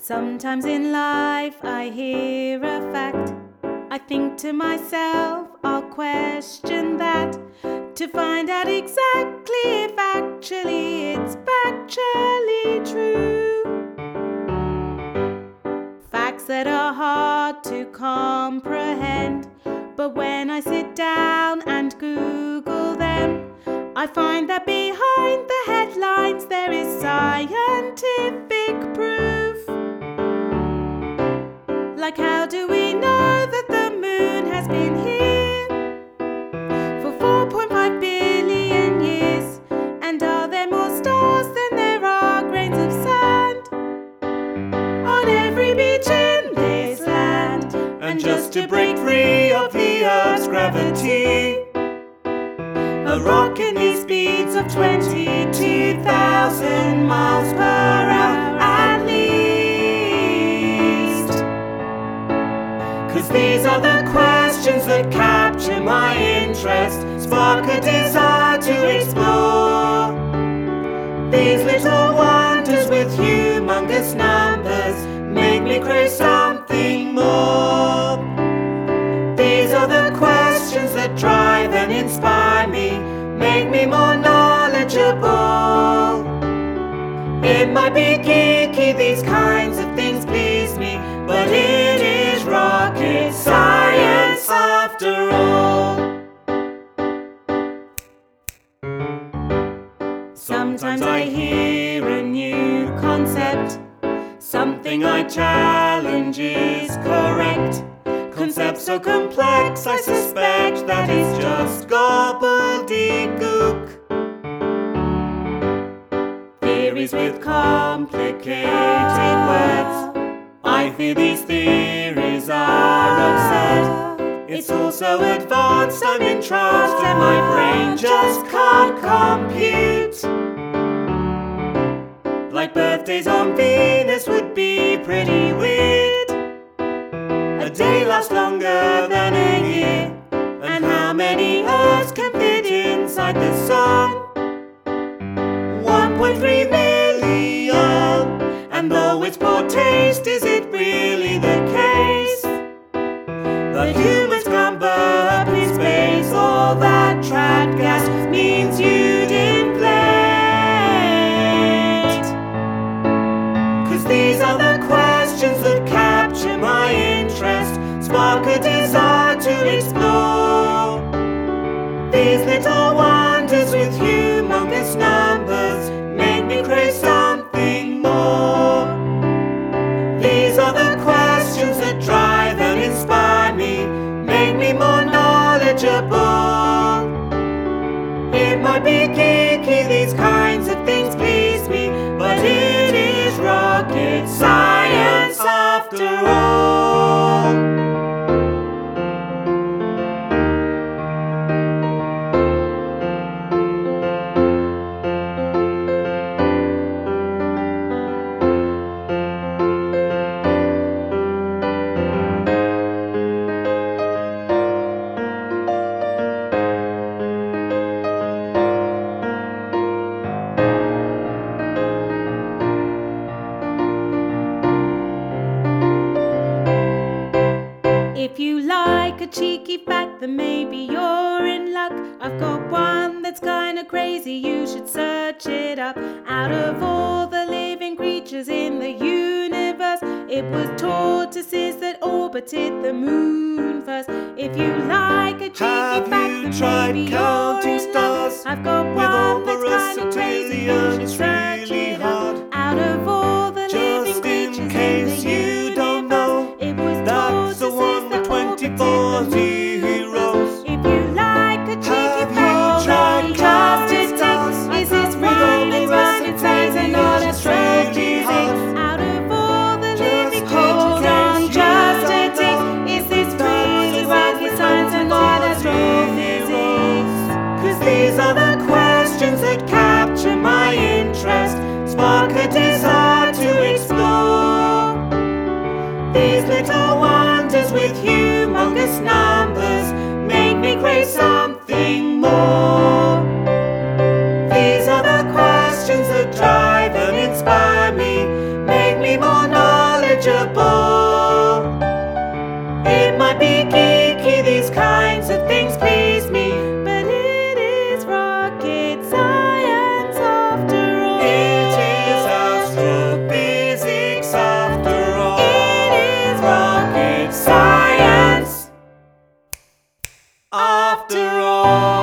Sometimes in life I hear a fact. I think to myself, I'll question that to find out exactly if actually it's factually true. Facts that are hard to comprehend, but when I sit down and Google them, I find that behind the headlines there is scientific proof. Like, how do we know that the moon has been here for 4.5 billion years? And are there more stars than there are grains of sand on every beach in this land? And just to break free of the Earth's gravity, a rocket needs speeds of 22,000 miles per hour at least. 'Cause these are the questions that capture my interest, spark a desire to explore. These little wonders with humongous numbers make me crave something more. These are the questions that drive and inspire me, make me more knowledgeable. It might be geeky, these kinds of things please me, but it is rocket science after all. Sometimes I hear a new concept, something I challenge is correct. Concept so complex, I suspect that it's just gobbledygook. Theories with complicated words, I fear these theories are absurd. It's all so advanced, I'm entranced, and my brain just can't compute. Like birthdays on Venus would be pretty weird. A day lasts longer than a year, and how many Earths can fit inside the sun? 1.3 million. And though it's poor taste, is it really the case that humans can't burp in space? All that trapped gas means you'd inflate. 'Cause these are the questions that capture my interest, spark a desire to explore. These little wonders with humongous numbers make me crave something more. These are the questions that drive and inspire me, make me more knowledgeable. It might be geeky, these kinds of things please me, but it is rocket science after all. If you like a cheeky fact, then maybe you're in luck. I've got one that's kinda crazy, you should search it up. Out of all the living creatures in the universe, it was tortoises that orbited the moon first. If you like a cheeky fact, then Have you tried maybe counting you're in luck. stars? I've got With all one the that's kinda crazy, you should it's search really it hard. up. Out of all the living Just creatures in case the you don't know, universe, it was that's the tortoises one with that 24 orbited the moon. zeros. If you like a cheeky Have fact, you tried just counting to stars? take, is this With all right? the It's right, it's right, and not recipes, it's astrology. really hard. Out of all the living Just hold creatures, on, just to you take, don't is this know. really That's right? the It's one science with and not 24 astrophysics. 'Cause these are the questions that capture my interest, spark a desire to explore. These little wonders with humongous numbers make me crave something more. These are the questions that drive and inspire me, make me more knowledgeable. knowledgeable. It might be geeky, these kinds of things please me, but it is rocket science after all. It is astrophysics after all. It is rocket science after all.